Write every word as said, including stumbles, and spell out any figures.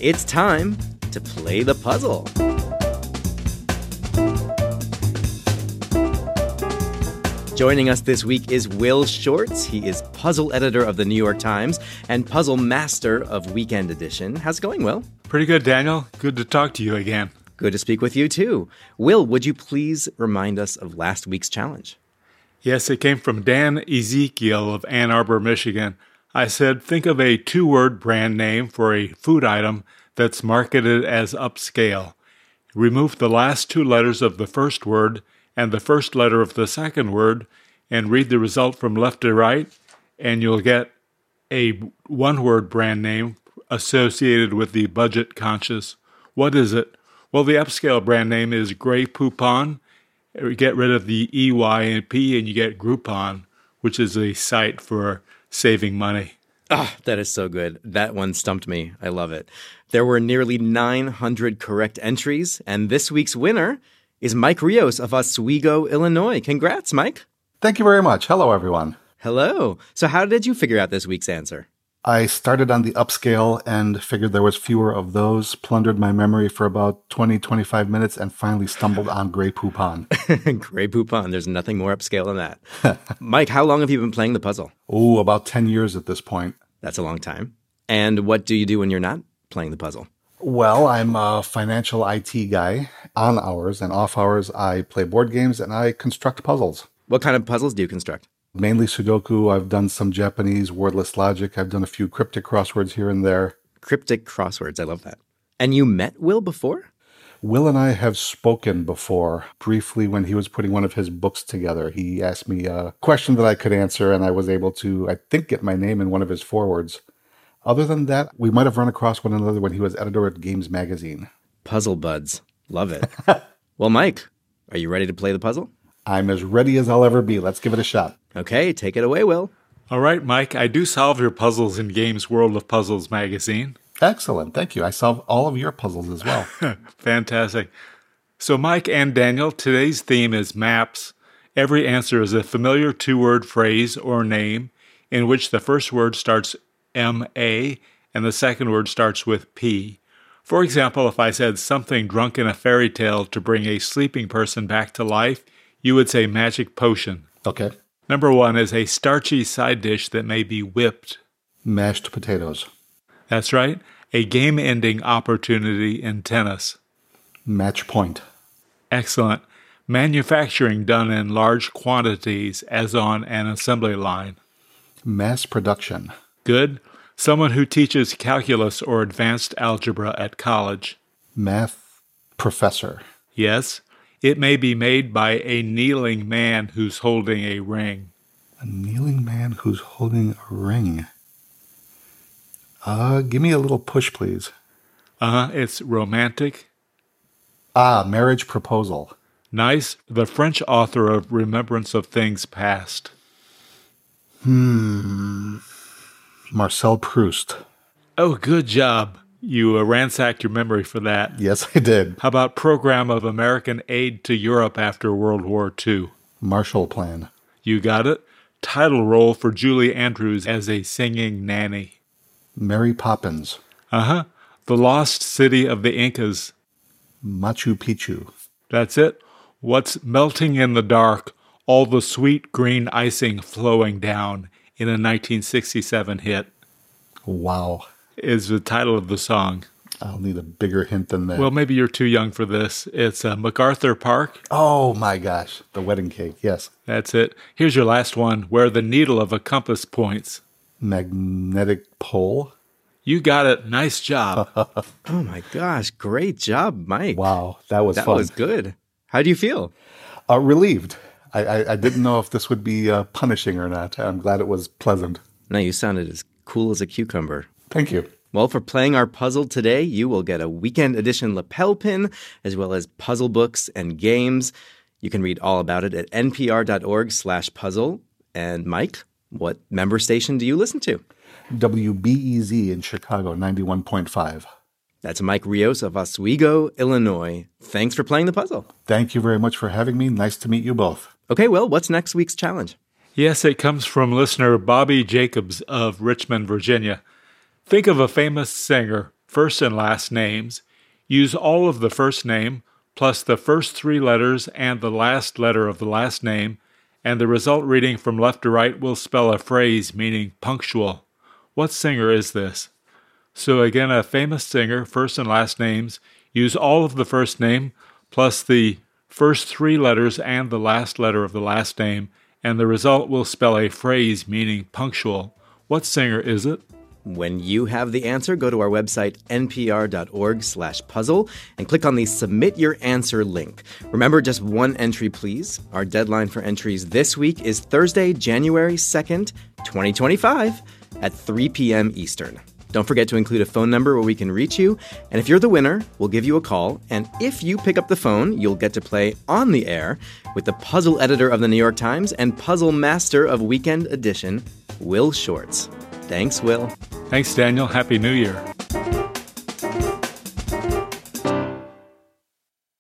It's time to play the puzzle. Joining us this week is Will Shortz. He is puzzle editor of the New York Times and puzzle master of Weekend Edition. How's it going, Will? Pretty good, Daniel. Good to talk to you again. Good to speak with you, too. Will, would you please remind us of last week's challenge? Yes, it came from Dan Ezekiel of Ann Arbor, Michigan. I said, think of a two-word brand name for a food item that's marketed as upscale. Remove the last two letters of the first word and the first letter of the second word, and read the result from left to right, and you'll get a one-word brand name associated with the budget-conscious. What is it? Well, the upscale brand name is Grey Poupon. Get rid of the E, Y, and P, and you get Groupon, which is a site for saving money. Ah, oh, that is so good. That one stumped me. I love it. There were nearly nine hundred correct entries, and this week's winner is Mike Rios of Oswego, Illinois. Congrats, Mike. Thank you very much. Hello, everyone. Hello. So how did you figure out this week's answer? I started on the upscale and figured there was fewer of those, plundered my memory for about twenty, twenty-five minutes, and finally stumbled on Grey Poupon. Grey Poupon. There's nothing more upscale than that. Mike, how long have you been playing the puzzle? Oh, about ten years at this point. That's a long time. And what do you do when you're not playing the puzzle? Well, I'm a financial I T guy. On hours and off hours, I play board games and I construct puzzles. What kind of puzzles do you construct? Mainly Sudoku. I've done some Japanese wordless logic. I've done a few cryptic crosswords here and there. Cryptic crosswords. I love that. And you met Will before? Will and I have spoken before, briefly when he was putting one of his books together. He asked me a question that I could answer, and I was able to, I think, get my name in one of his forewords. Other than that, we might have run across one another when he was editor at Games Magazine. Puzzle buds. Love it. Well, Mike, are you ready to play the puzzle? I'm as ready as I'll ever be. Let's give it a shot. Okay, take it away, Will. All right, Mike, I do solve your puzzles in Games World of Puzzles magazine. Excellent. Thank you. I solve all of your puzzles as well. Fantastic. So, Mike and Daniel, today's theme is maps. Every answer is a familiar two-word phrase or name in which the first word starts M A and the second word starts with P. For example, if I said something drunk in a fairy tale to bring a sleeping person back to life, you would say magic potion. Okay. Number one is a starchy side dish that may be whipped. Mashed potatoes. That's right. A game-ending opportunity in tennis. Match point. Excellent. Manufacturing done in large quantities, as on an assembly line. Mass production. Good. Someone who teaches calculus or advanced algebra at college. Math professor. Yes. It may be made by a kneeling man who's holding a ring. A kneeling man who's holding a ring. Uh, give me a little push, please. Uh-huh. It's romantic. Ah, marriage proposal. Nice. The French author of Remembrance of Things Past. Hmm... Marcel Proust. Oh, good job. You uh, ransacked your memory for that. Yes, I did. How about Program of American Aid to Europe after World War Two? Marshall Plan. You got it. Title role for Julie Andrews as a singing nanny. Mary Poppins. Uh-huh. The Lost City of the Incas. Machu Picchu. That's it. What's melting in the dark, all the sweet green icing flowing down in a nineteen sixty-seven hit. Wow. Is the title of the song. I'll need a bigger hint than that. Well, maybe you're too young for this. It's uh, MacArthur Park. Oh, my gosh. The Wedding Cake, yes. That's it. Here's your last one, where the needle of a compass points. Magnetic pole. You got it. Nice job. Oh, my gosh. Great job, Mike. Wow, that was that fun. That was good. How do you feel? Uh, relieved. I, I, I didn't know if this would be uh, punishing or not. I'm glad it was pleasant. No, you sounded as cool as a cucumber. Thank you. Well, for playing our puzzle today, you will get a Weekend Edition lapel pin, as well as puzzle books and games. You can read all about it at npr.org slash puzzle. And Mike, what member station do you listen to? W B E Z in Chicago, ninety-one point five. That's Mike Rios of Oswego, Illinois. Thanks for playing the puzzle. Thank you very much for having me. Nice to meet you both. Okay, well, what's next week's challenge? Yes, it comes from listener Bobby Jacobs of Richmond, Virginia. Think of a famous singer, first and last names. Use all of the first name plus the first three letters and the last letter of the last name, and the result reading from left to right will spell a phrase meaning punctual. What singer is this? So again, a famous singer, first and last names. Use all of the first name plus the first three letters and the last letter of the last name, and the result will spell a phrase meaning punctual. What singer is it? When you have the answer, go to our website, npr.org slash puzzle, and click on the Submit Your Answer link. Remember, just one entry, please. Our deadline for entries this week is Thursday, January second, twenty twenty-five at three p.m. Eastern. Don't forget to include a phone number where we can reach you. And if you're the winner, we'll give you a call. And if you pick up the phone, you'll get to play on the air with the puzzle editor of the New York Times and puzzle master of Weekend Edition, Will Shortz. Thanks, Will. Thanks, Daniel. Happy New Year.